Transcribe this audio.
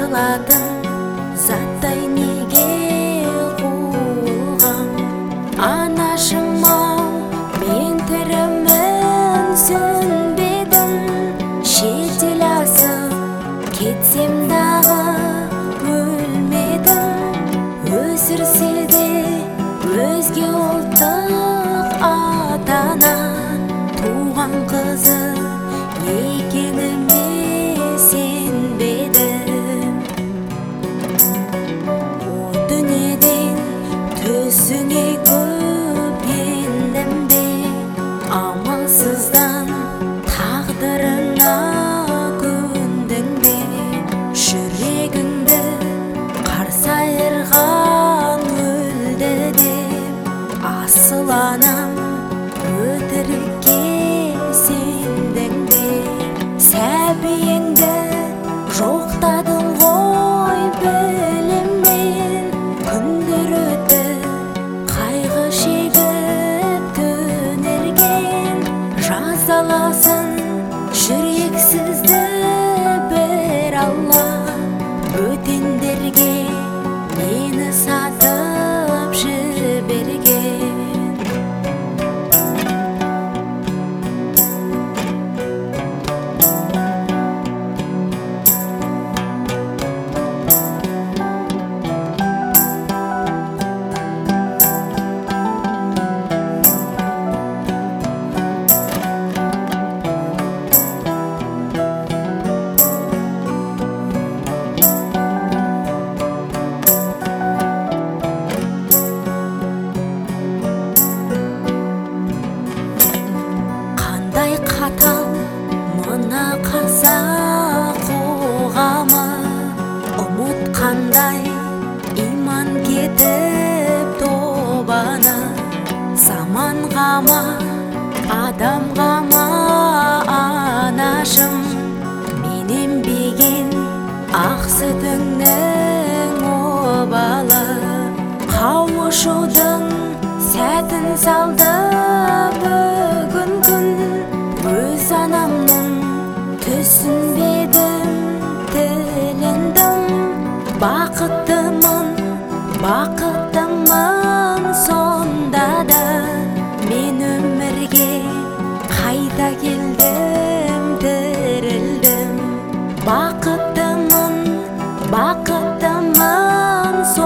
алатын заттай неге қуылғам? Анашым-ау, мен тірімін, сөнбедім. Шетел асып кетсем дағы өлмедім. Өсірсе де өзге ұлттық ата-ана, туған қызы екеніме сенбедім. О дүниеден түсіңе көп ендім бе, амалсыздан тағдырыңа көндің бе? Жүрегіңді қарсы айырған өлді деп, асыл анам өтірікке сендің бе? Сәбиіңді жоқтадың ғой білемін. Күндер өтіп қайғы шегіп көнерген, жазаласын жүрексізді бір Алла. Бөтендерге мені сатып жіберген. Қандай қатал мына қазақ қоғамы, ұмытқандай иман кетіп тобаны. Заманға ма, адамға ма, анашым, мен ембеген ақ сүтіңнің обалы. Қауышудың сәтін салды бүгін күн, өз анамның түсінбедім, тіліндім. Бақыттымын, бақыттымын сонда да, мен өмірге қайта келдім, тірілдім. Бақыттымын, бақыттымын